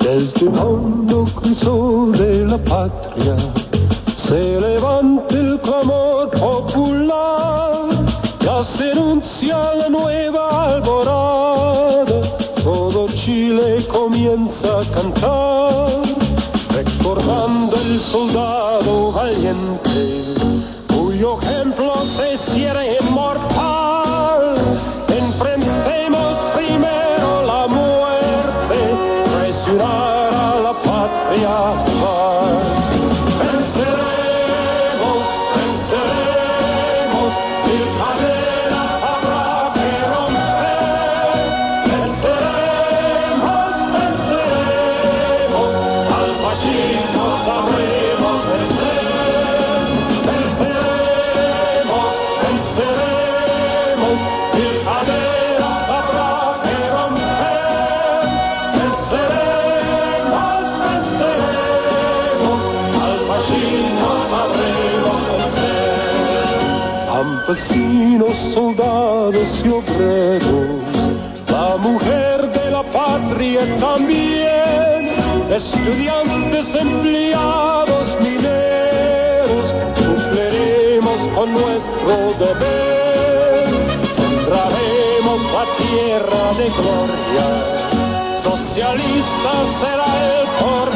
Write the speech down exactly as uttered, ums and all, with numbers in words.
Desde el hondo crisol de la patria se levanta el clamor popular, ya se anuncia la nueva alborada, todo Chile comienza a cantar, recordando el soldado valiente, cuyo ejemplo se hiciera inmortal. Enfrentemos primero la muerte, traicionar a la patria paz. Venceremos, venceremos, mil cadenas habrá que romper. Venceremos, venceremos, al fascismo sabremos vencer. Venceremos, venceremos, mil cadenas habrá que romper. Venceremos, venceremos, al fascismo sabremos vencer. Campesinos, soldados y obreros, la mujer de la patria también, estudiantes, empleados, mineros, cumpliremos con nuestro deber, sembraremos la tierra de gloria, socialista será el porvenir.